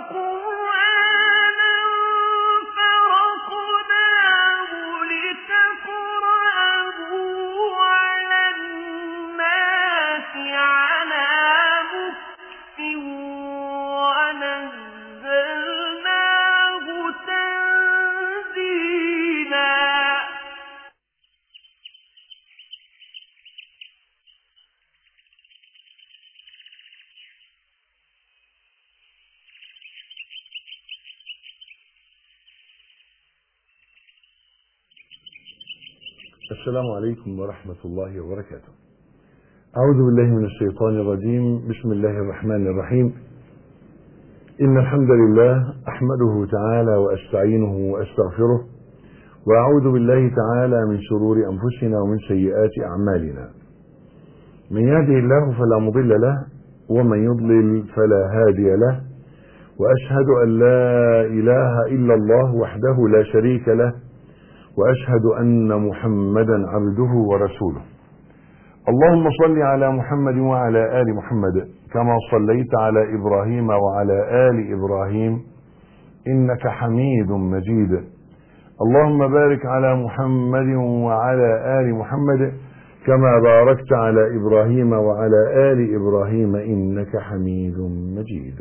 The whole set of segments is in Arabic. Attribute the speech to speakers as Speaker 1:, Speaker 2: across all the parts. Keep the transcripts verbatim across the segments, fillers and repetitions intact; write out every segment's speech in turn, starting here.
Speaker 1: السلام عليكم ورحمة الله وبركاته. أعوذ بالله من الشيطان الرجيم. بسم الله الرحمن الرحيم. إن الحمد لله أحمده تعالى وأستعينه وأستغفره، وأعوذ بالله تعالى من شرور أنفسنا ومن سيئات أعمالنا. من يهده الله فلا مضل له، ومن يضلل فلا هادي له، وأشهد أن لا إله إلا الله وحده لا شريك له، وأشهد أن محمدا عبده ورسوله. اللهم صل على محمد وعلى آل محمد كما صليت على إبراهيم وعلى آل إبراهيم إنك حميد مجيد. اللهم بارك على محمد وعلى آل محمد كما باركت على إبراهيم وعلى آل إبراهيم إنك حميد مجيد.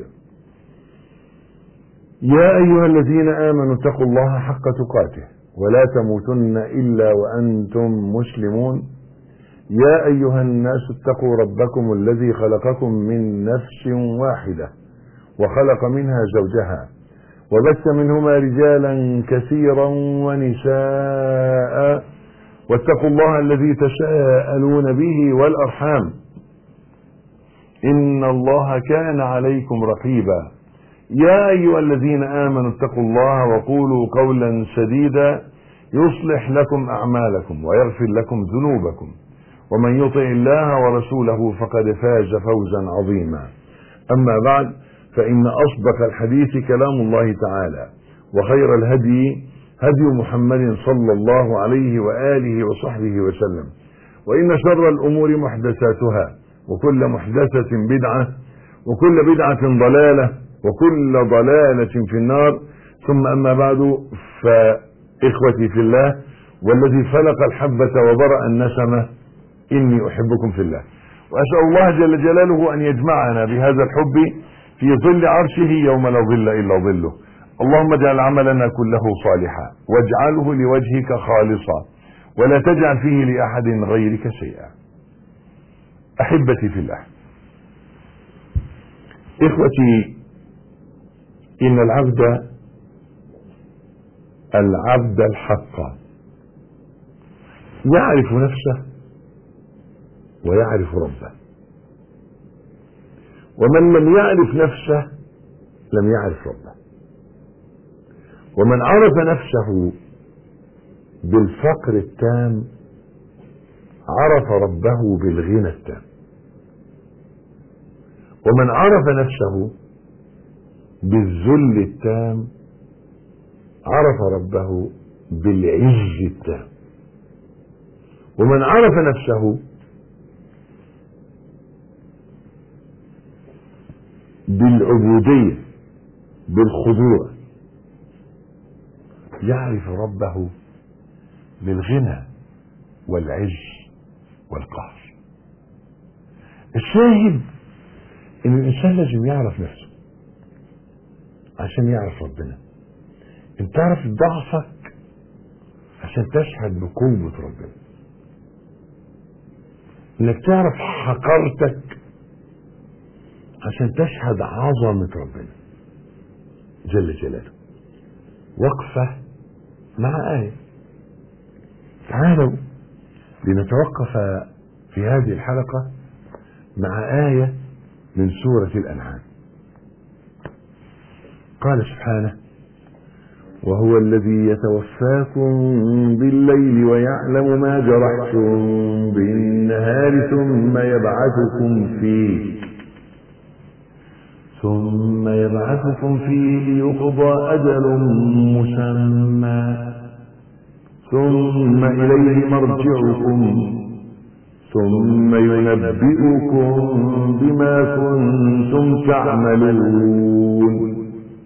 Speaker 1: يا أيها الذين آمنوا اتقوا الله حق تقاته ولا تموتن إلا وأنتم مسلمون. يا أيها الناس اتقوا ربكم الذي خلقكم من نفس واحدة وخلق منها زوجها وبث منهما رجالا كثيرا ونساء، واتقوا الله الذي تساءلون به والأرحام إن الله كان عليكم رقيبا. يا أيها الذين آمنوا اتقوا الله وقولوا قولا سديدا يصلح لكم أعمالكم ويغفر لكم ذنوبكم، ومن يطع الله ورسوله فقد فاز فوزا عظيما. أما بعد، فإن أصدق الحديث كلام الله تعالى، وخير الهدي هدي محمد صلى الله عليه وآله وصحبه وسلم، وإن شر الأمور محدثاتها، وكل محدثة بدعة، وكل بدعة ضلالة، وكل ضلالة في النار. ثم أما بعد، فإخوتي في الله والذي فلق الحبة وبرأ النسمة، إني أحبكم في الله، وأسأل الله جل جلاله أن يجمعنا بهذا الحب في ظل عرشه يوم لا ظل إلا ظله. اللهم اجعل عملنا كله صالحا، واجعله لوجهك خالصا، ولا تجعل فيه لأحد غيرك شيئا. أحبتي في الله، إخوتي، إن العبد العبد الحق يعرف نفسه ويعرف ربه، ومن لم يعرف نفسه لم يعرف ربه، ومن عرف نفسه بالفقر التام عرف ربه بالغنى التام، ومن عرف نفسه بالذل التام عرف ربه بالعز التام، ومن عرف نفسه بالعبودية بالخضوع يعرف ربه بالغنى والعز والقهر. الشاهد ان الانسان لازم يعرف نفسه عشان يعرف ربنا. انت تعرف ضعفك عشان تشهد بقوة ربنا، انك تعرف حقارتك عشان تشهد عظمة ربنا جل جلاله. وقفة مع آية. تعالوا لنتوقف في هذه الحلقة مع آية من سورة الأنعام. قال سبحانه: وهو الذي يتوفاكم بالليل ويعلم ما جرحتم بالنهار ثم يبعثكم فيه ثم يبعثكم فيه ليقضى أجل مسمى ثم إليه مرجعكم ثم ينبئكم بما كنتم تعملون.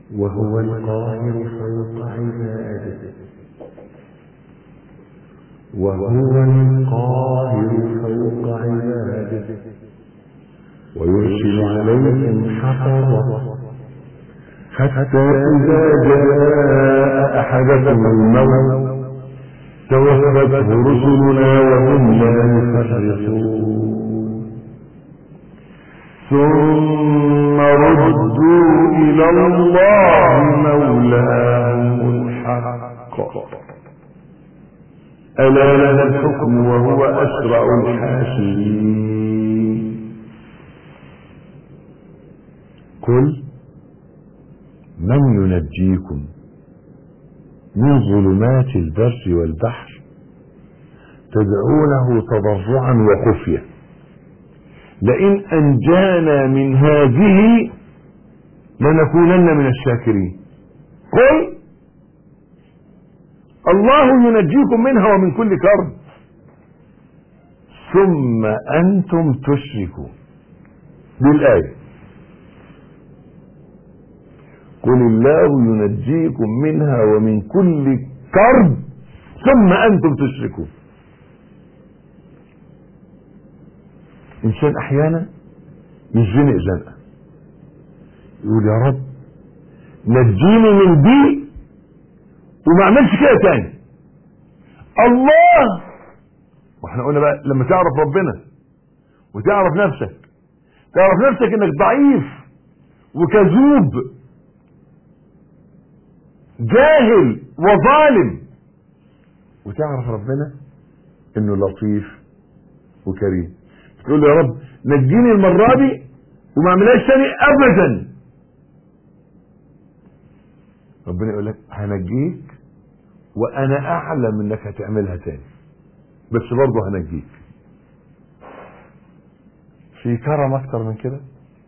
Speaker 2: وهو القاهر فوق عباده وهو القاهر فوق عباده ويرسل عليكم حفظة حتى إذا جاء أحدكم الموت توفته رسلنا وهم لا يفرطون ثم ردوا إلى الله مولاهم الحق ألا له الحكم وهو أسرع الحاسبين. قل من ينجيكم من ظلمات البر والبحر تدعونه تضرعا وخفية لئن أنجانا من هذه لنكونن من الشاكرين. قل الله ينجيكم منها ومن كل كرب ثم أنتم تشركون. بالآية قل الله ينجيكم منها ومن كل كرب ثم أنتم تشركون. إنسان أحيانا يزنق زنقة يقول يا رب نجيني من دي وما عملش كده تاني. الله، واحنا قلنا بقى لما تعرف ربنا وتعرف نفسك، تعرف نفسك انك ضعيف وكذوب جاهل وظالم، وتعرف ربنا انه لطيف وكريم، تقول له يا رب نجيني المرة دي وما اعملهاش تاني ابدا. ربنا يقول لك هنجيك وانا اعلم انك هتعملها تاني بس برضه هنجيك. في كرم اكتر من كده؟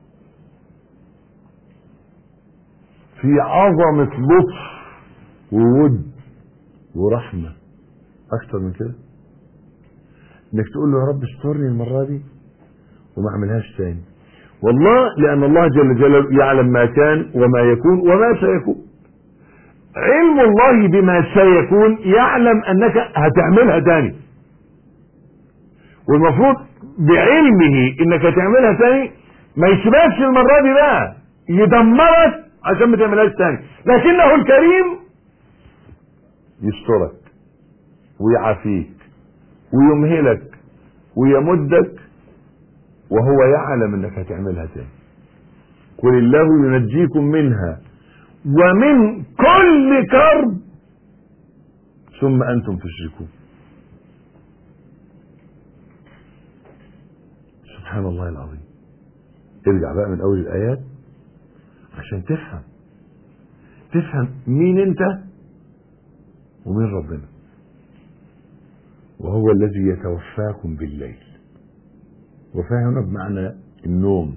Speaker 2: في عظمة لطف وود ورحمة اكتر من كده؟ انك تقول له يا رب استرني المرة دي وما اعملهاش تاني. والله لان الله جل جلاله يعلم ما كان وما يكون وما سيكون. علم الله بما سيكون يعلم انك هتعملها تاني، والمفروض بعلمه انك هتعملها تاني ما يسيبكش المرة دي بقى، يدمرك عشان ما تعملهاش تاني. لكنه الكريم يسترك ويعافيك ويمهلك ويمدك وهو يعلم انك هتعملها تاني. قل الله ينجيكم منها ومن كل كرب ثم انتم تشركون. سبحان الله العظيم. ارجع بقى من اول الايات عشان تفهم تفهم مين انت ومين ربنا. وهو الذي يتوفاكم بالليل، وفاهم بمعنى النوم.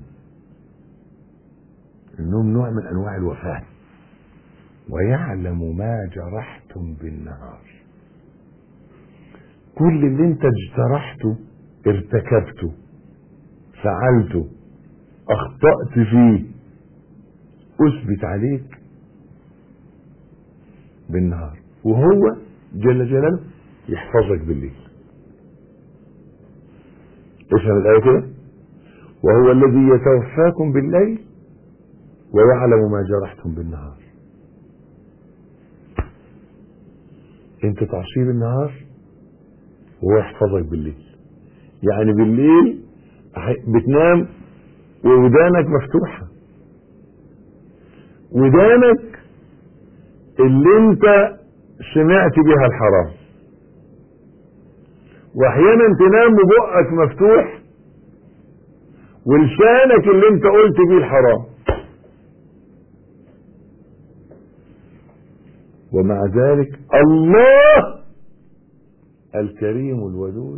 Speaker 2: النوم نوع من انواع الوفاة. ويعلم ما جرحتم بالنهار. كل اللي انت اجترحته ارتكبته فعلته اخطأت فيه اثبت عليك بالنهار، وهو جل جلاله يحفظك بالليل. افهم الآية كده. وهو الذي يتوفاكم بالليل ويعلم ما جرحتم بالنهار. انت تعصيه بالنهار وهو يحفظك بالليل. يعني بالليل بتنام وودانك مفتوحة، ودانك اللي انت سمعت بها الحرام، واحيانا تنام وبقك مفتوح ولسانك اللي انت قلت بيه الحرام، ومع ذلك الله الكريم الودود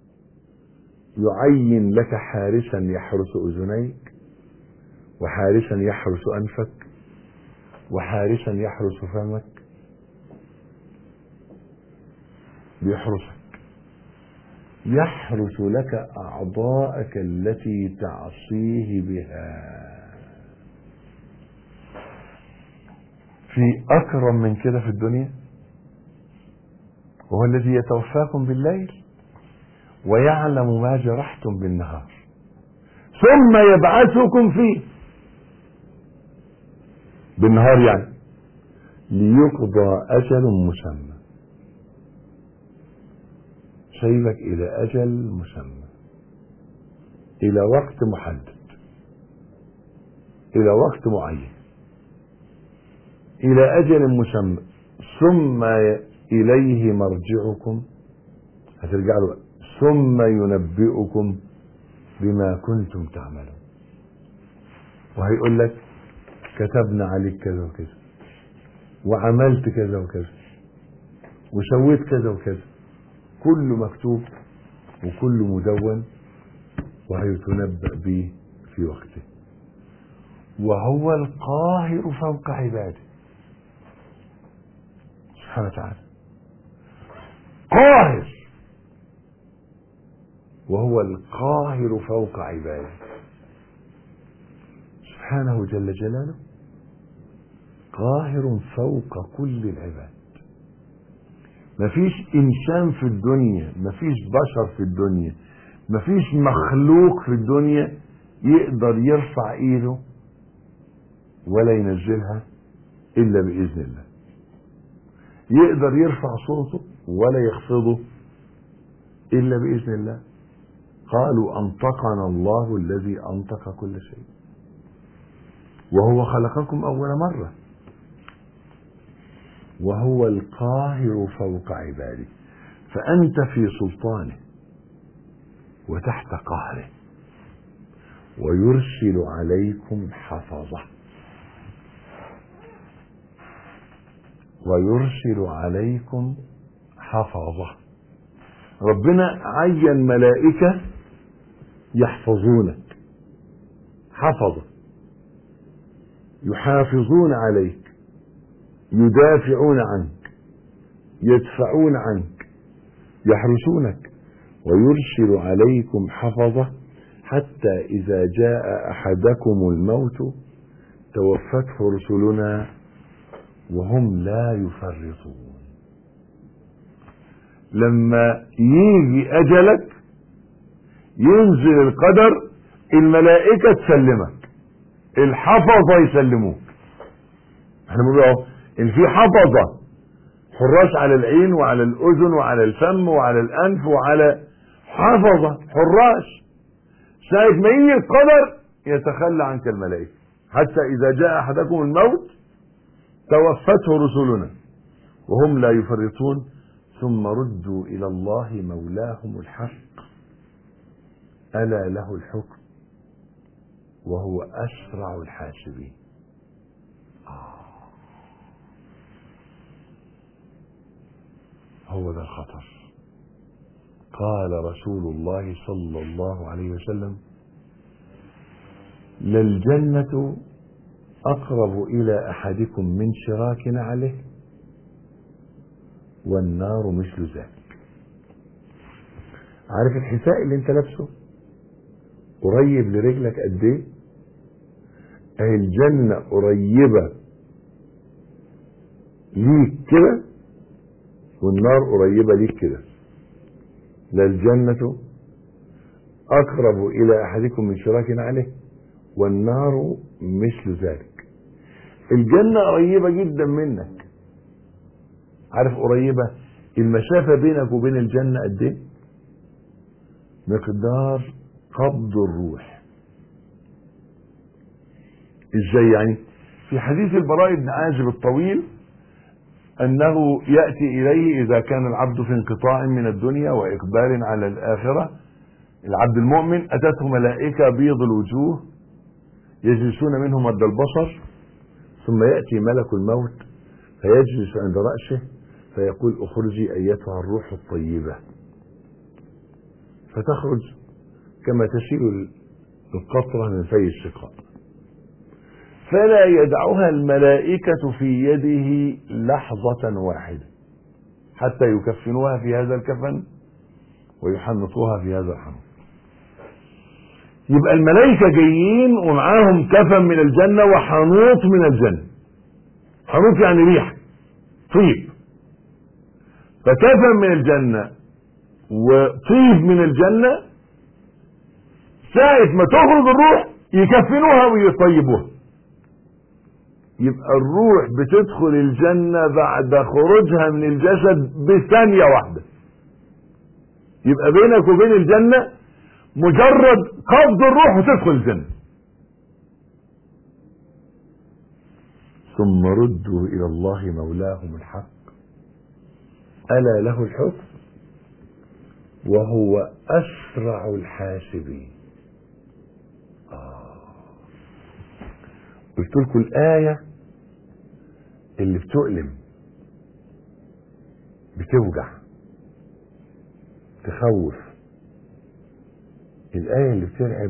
Speaker 2: يعين لك حارسا يحرس اذنيك، وحارسا يحرس انفك، وحارسا يحرس فمك. بيحرسك، يحرس لك اعضاءك التي تعصيه بها. في أكرم من كده في الدنيا؟ وهو الذي يتوفاكم بالليل ويعلم ما جرحتم بالنهار ثم يبعثكم فيه بالنهار يعني ليقضى أجل مسمى. شايلك إلى أجل مسمى، إلى وقت محدد، إلى وقت معين، إلى أجل مسمى، ثم إليه مرجعكم، هترجع له، ثم ينبئكم بما كنتم تعملون. وهيقول لك كتبنا عليك كذا وكذا، وعملت كذا وكذا، وسويت كذا وكذا، كل مكتوب وكل مدون، وهيتنبأ به في وقته. وهو القاهر فوق عباده سبحانه وتعالى، قاهر، وهو القاهر فوق عباده سبحانه جل جلاله، قاهر فوق كل العباد. مفيش انسان في الدنيا، مفيش بشر في الدنيا، مفيش مخلوق في الدنيا يقدر يرفع ايده ولا ينزلها الا باذن الله، يقدر يرفع صوته ولا يخفضه الا باذن الله. قالوا انطقنا الله الذي انطق كل شيء، وهو خلقكم اول مره، وهو القاهر فوق عباده. فأنت في سلطانه وتحت قهره، ويرسل عليكم حفظه، ويرسل عليكم حفظه. ربنا عين ملائكة يحفظونك، حفظه، يحافظون عليك، يدافعون عنك، يدفعون عنك، يحرسونك. ويرسل عليكم حفظه حتى إذا جاء أحدكم الموت توفته رسلنا وهم لا يفرطون. لما يجي أجلك ينزل القدر، الملائكة تسلمك، الحفظة يسلموك. احنا بنقول اهو ان في حفظة، حراس على العين وعلى الأذن وعلى الفم وعلى الأنف، وعلى حفظة حراس. ساعة ما يجي القدر يتخلى عنك الملائكة، حتى إذا جاء أحدكم الموت توفته رسلنا وهم لا يفرطون ثم ردوا إلى الله مولاهم الحق ألا له الحكم وهو أسرع الحاسبين. آه. هو ذا الخطر. قال رسول الله صلى الله عليه وسلم: للجنة أقرب إلى أحدكم من شراك نعله والنار مثل ذلك. عارف الحذاء اللي انت لابسه قريب لرجلك قد ايه؟ اهي الجنة قريبة ليك كده والنار قريبة ليك كده. للجنة أقرب إلى أحدكم من شراك نعله والنار مثل ذلك. الجنة قريبة جدا منك. عارف قريبة المسافة بينك وبين الجنة قد ايه؟ مقدار قبض الروح. ازاي يعني؟ في حديث البراء بن عازب الطويل انه يأتي اليه اذا كان العبد في انقطاع من الدنيا واقبال على الاخرة، العبد المؤمن اتته ملائكة بيض الوجوه يجلسون منهم مد البصر، ثم يأتي ملك الموت فيجلس عند رأسه فيقول: اخرجي ايتها الروح الطيبة، فتخرج كما تسيل القطرة من في السقاء، فلا يدعها الملائكة في يده لحظة واحدة حتى يكفنوها في هذا الكفن ويحنطوها في هذا الحنط. يبقى الملائكة جايين ومعاهم كفن من الجنة وحنوط من الجنة،
Speaker 1: حنوط يعني ريح طيب. فكفن من الجنة وطيب من الجنة، ساعة ما تخرج الروح يكفنوها ويطيبوها. يبقى الروح بتدخل الجنة بعد خروجها من الجسد بثانية واحدة. يبقى بينك وبين الجنة مجرد قبض الروح وتدخل الجنة. ثم ردوا إلى الله مولاهم الحق ألا له الحكم وهو أسرع الحاسبين. آه. قلت لكم الآية اللي بتؤلم بتوجع تخوف، الآية اللي بترعب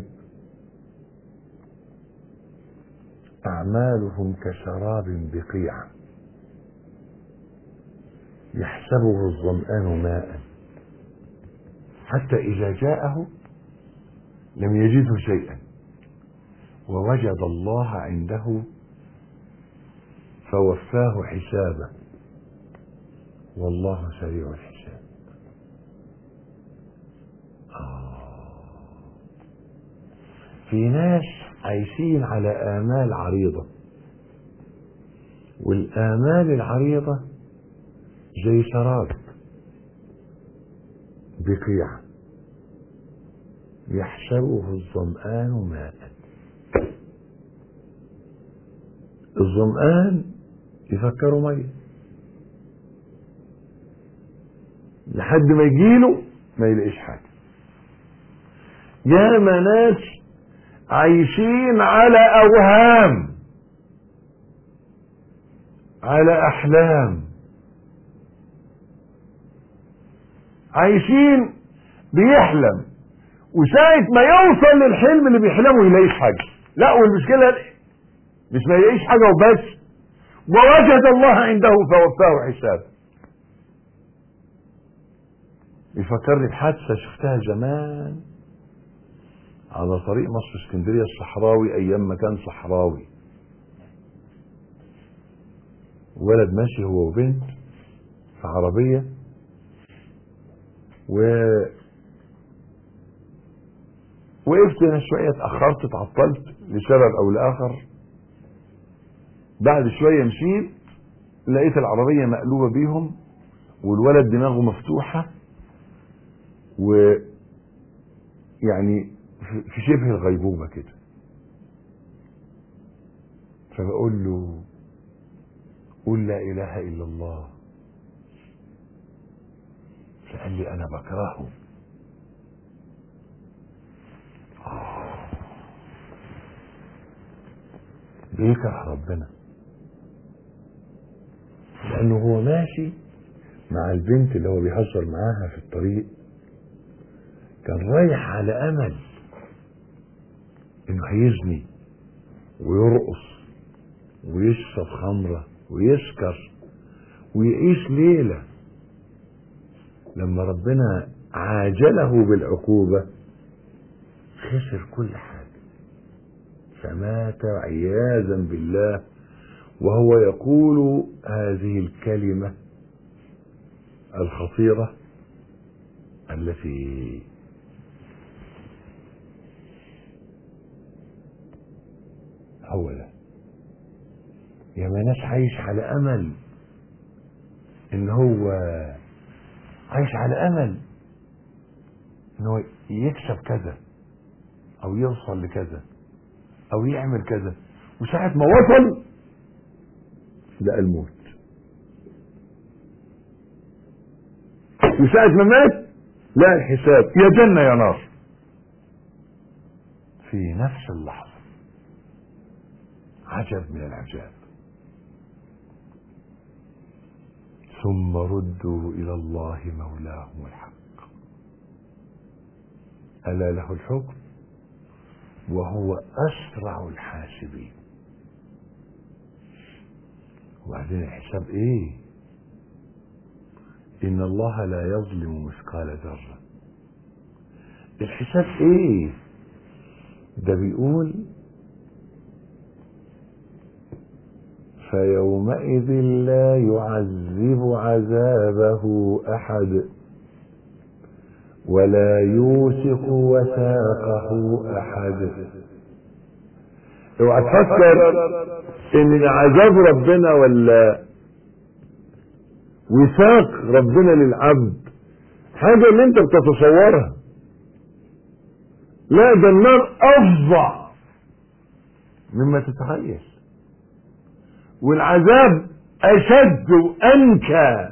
Speaker 1: أعمالهم كشراب بقيع يحسبه الظمآن ماء حتى إذا جاءه لم يجده شيئا ووجد الله عنده فوفاه حسابه والله سريع الحساب. آه. في ناس عايشين على آمال عريضة، والآمال العريضة زي شراب بقيع يحسبه الظمآن ماء. الظمآن يفكروا مية لحد ما يجيله ما يلاقيش حاجة. ياما ناس عايشين على أوهام، على أحلام، عايشين بيحلم، وساعة ما يوصل للحلم اللي بيحلمه يلاقيش حاجة. لا، والمشكلة مش ما يلاقيش حاجة وبس، ووجد الله عنده فوفاه حسابه. يفكرني بحادثة شفتها زمان على طريق مصر اسكندرية الصحراوي ايام ما كان صحراوي. ولد ماشي هو وبنت في عربية، و وقفت انا شوية، اتأخرت، اتعطلت لسبب او لاخر. بعد شوية مشيت لقيت العربية مقلوبة بيهم والولد دماغه مفتوحة و يعني في شبه الغيبوبة كده. فبقول له قول لا اله الا الله. فقال لي انا بكرهه. آه. بيكره ربنا لانه هو ماشي مع البنت اللي هو بيهزر معاها في الطريق، كان رايح على امل انه هيزني ويرقص ويشرب خمرة ويسكر ويعيش ليلة. لما ربنا عاجله بالعقوبة خسر كل حاجة، فمات عياذا بالله وهو يقول هذه الكلمة الخطيرة التي هو ده. يا ما ناس عايش على امل ان هو عايش على امل ان هو يكسب كذا او يوصل لكذا او يعمل كذا، وساعة ما وصل لقى الموت، وساعة ما مات لقى الحساب يا جنة يا نار في نفس اللحظة. عجب من العجاب. ثم ردوا إلى الله مولاهم الحق ألا له الحكم وهو أسرع الحاسبين. وبعدين الحساب إيه؟ إن الله لا يظلم مثقال ذرة. الحساب إيه؟ ده بيقول
Speaker 2: فيومئذ لا يعذب عذابه أحد ولا يوثق وثاقه أحد. اوعى تفكر ان عذاب ربنا ولا وثاق ربنا للعبد حاجة اللي انت بتتصورها. لا، ده النار افظع مما تتخيل، والعذاب اشد وانكى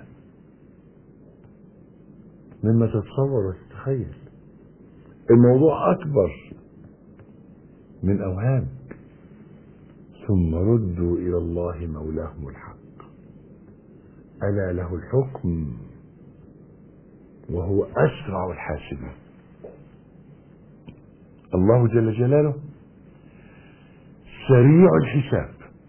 Speaker 2: مما تتصور وتتخيل. الموضوع اكبر من اوهام. ثم ردوا الى الله مولاهم الحق الا له الحكم وهو اسرع الحاسبين. الله جل جلاله سريع الحساب،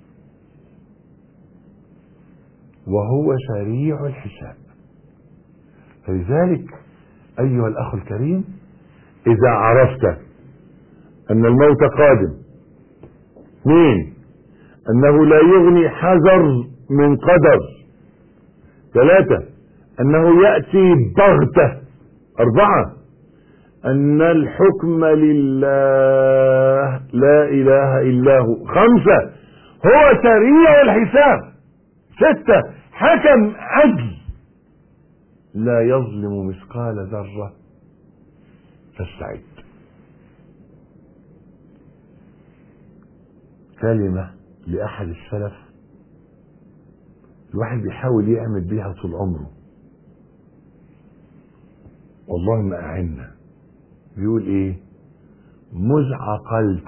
Speaker 2: وهو سريع الحساب. فلذلك ايها الاخ الكريم، اذا عرفت ان الموت قادم، اثنين انه لا يغني حذر من قدر، ثلاثة انه يأتي بغتة، اربعة ان الحكم لله لا اله الا هو، خمسة هو سريع الحساب، ستة حكم عدل لا يظلم مثقال ذرة فاستعد. كلمة لأحد السلف الواحد بيحاول يعمل بيها طول عمره، اللهم أعنا. بيقول ايه؟ مذ عقلت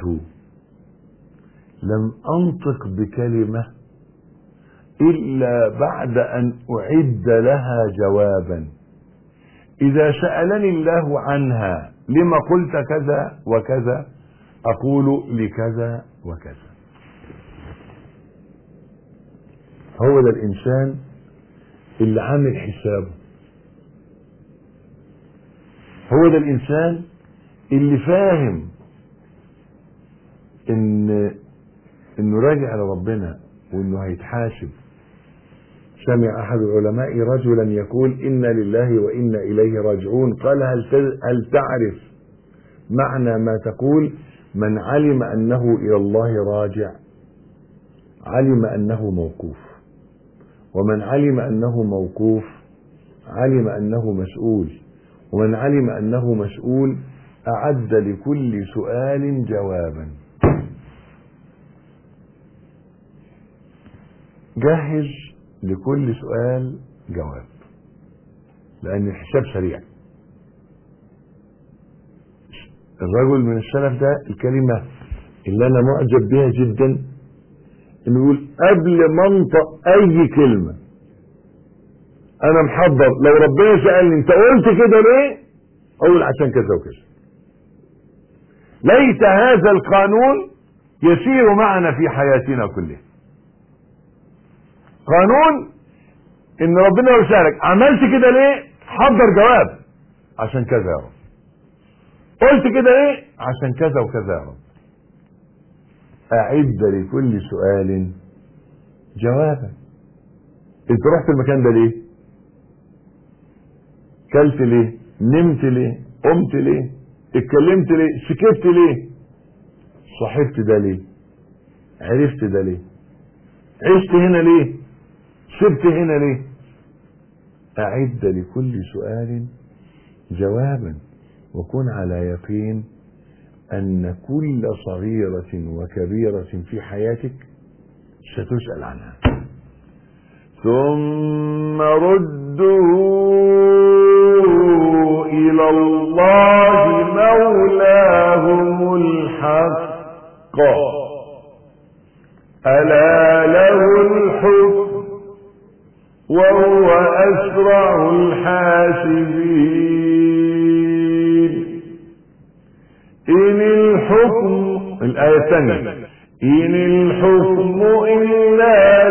Speaker 2: لم أنطق بكلمة إلا بعد أن أعد لها جوابا، إذا سألني الله عنها لما قلت كذا وكذا أقول لكذا وكذا. هو ده الإنسان اللي عامل حسابه، هو ده الإنسان اللي فاهم إن إنه راجع لربنا وإنه هيتحاسب. سمع أحد العلماء رجلا يقول إنا لله وإنا إليه راجعون، قال هل هل تعرف معنى ما تقول؟ من علم أنه إلى الله راجع علم أنه موقوف، ومن علم أنه موقوف علم أنه مسؤول، ومن علم أنه مسؤول أعد لكل سؤال جوابا. جهز لكل سؤال جواب، لأن الحساب سريع. الرجل من السلف ده الكلمة اللي أنا معجب بها جدا إنه يقول قبل ما أنطق أي كلمة أنا محضر، لو ربنا سألني أنت قلت كده ليه؟ أقول عشان كذا وكذا. ليت هذا القانون يسير معنا في حياتنا كلها. قانون ان ربنا يسألك عملت كده ليه؟ حضر جواب عشان كذا يا رب. قلت كده ليه؟ عشان كذا وكذا يا رب. اعد لكل سؤال جوابا. انت رحت المكان ده ليه؟ كلت ليه؟ نمت ليه؟ قمت ليه؟ اتكلمت ليه؟ سكت ليه؟ صحبت ده ليه؟ عرفت ده ليه؟ عشت هنا ليه؟ سبت هنا ليه؟ أعد لكل سؤال جوابا، وكن على يقين أن كل صغيرة وكبيرة في حياتك ستسأل عنها. ثم ردوا إلى الله مولاهم الحق ألا له الحكم وهو أسرع الحاسبين. إن الحكم، الآية الثانية، إن الحكم إلا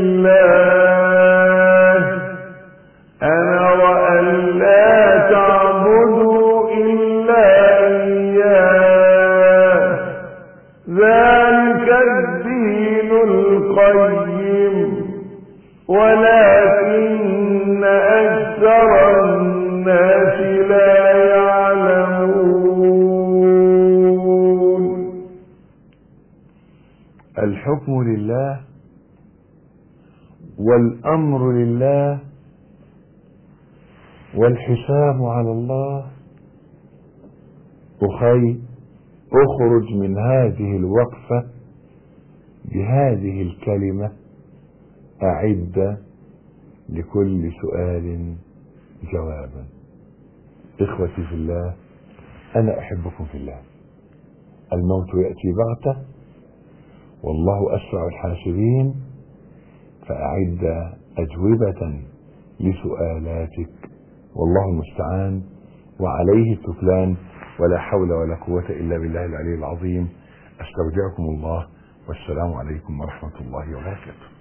Speaker 2: لله أمر أن لا تعبدوا إلا إياه
Speaker 1: ذلك الدين القيم ولكن أكثر الناس لا يعلمون. الحكم لله والأمر لله والحساب على الله. أخي اخرج من هذه الوقفة بهذه الكلمة: أعد لكل سؤال جوابا. إخوتي في الله، أنا أحبكم في الله. الموت يأتي بغتة والله أسرع الحاسبين، فأعد أجوبة لسؤالاتك والله المستعان وعليه التكلان، ولا حول ولا قوة إلا بالله العلي العظيم. أستودعكم الله والسلام عليكم ورحمة الله وبركاته.